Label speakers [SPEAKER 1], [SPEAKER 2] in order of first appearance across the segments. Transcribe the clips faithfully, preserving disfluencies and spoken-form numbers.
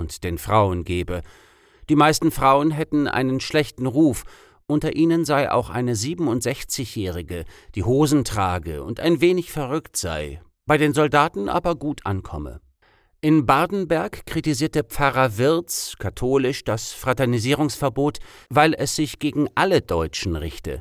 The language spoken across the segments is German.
[SPEAKER 1] und den Frauen gebe. Die meisten Frauen hätten einen schlechten Ruf, unter ihnen sei auch eine siebenundsechzigjährige, die Hosen trage und ein wenig verrückt sei, bei den Soldaten aber gut ankomme. In Bardenberg kritisierte Pfarrer Wirz, katholisch, das Fraternisierungsverbot, weil es sich gegen alle Deutschen richte.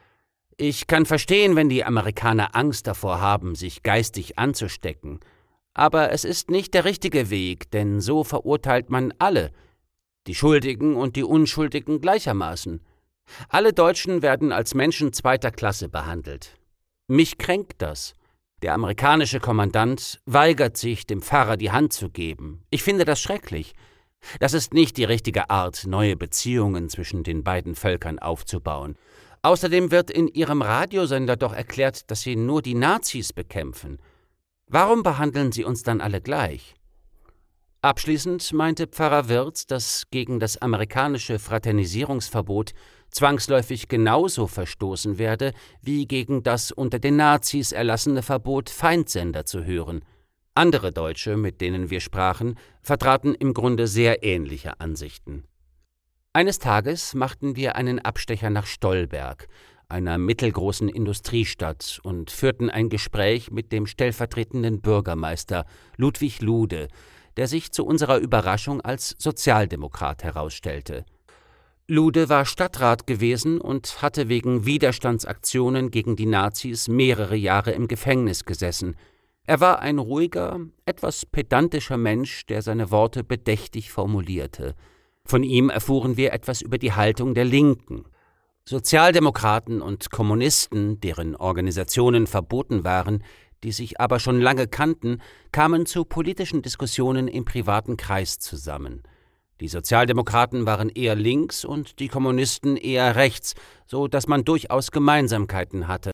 [SPEAKER 1] Ich kann verstehen, wenn die Amerikaner Angst davor haben, sich geistig anzustecken. Aber es ist nicht der richtige Weg, denn so verurteilt man alle, die Schuldigen und die Unschuldigen gleichermaßen. Alle Deutschen werden als Menschen zweiter Klasse behandelt. Mich kränkt das. Der amerikanische Kommandant weigert sich, dem Pfarrer die Hand zu geben. Ich finde das schrecklich. Das ist nicht die richtige Art, neue Beziehungen zwischen den beiden Völkern aufzubauen. Außerdem wird in Ihrem Radiosender doch erklärt, dass Sie nur die Nazis bekämpfen. Warum behandeln Sie uns dann alle gleich? Abschließend meinte Pfarrer Wirz, dass gegen das amerikanische Fraternisierungsverbot zwangsläufig genauso verstoßen werde, wie gegen das unter den Nazis erlassene Verbot, Feindsender zu hören. Andere Deutsche, mit denen wir sprachen, vertraten im Grunde sehr ähnliche Ansichten. Eines Tages machten wir einen Abstecher nach Stolberg, einer mittelgroßen Industriestadt, und führten ein Gespräch mit dem stellvertretenden Bürgermeister Ludwig Lude, der sich zu unserer Überraschung als Sozialdemokrat herausstellte. Lude war Stadtrat gewesen und hatte wegen Widerstandsaktionen gegen die Nazis mehrere Jahre im Gefängnis gesessen. Er war ein ruhiger, etwas pedantischer Mensch, der seine Worte bedächtig formulierte. Von ihm erfuhren wir etwas über die Haltung der Linken. Sozialdemokraten und Kommunisten, deren Organisationen verboten waren, die sich aber schon lange kannten, kamen zu politischen Diskussionen im privaten Kreis zusammen. Die Sozialdemokraten waren eher links und die Kommunisten eher rechts, so dass man durchaus Gemeinsamkeiten hatte.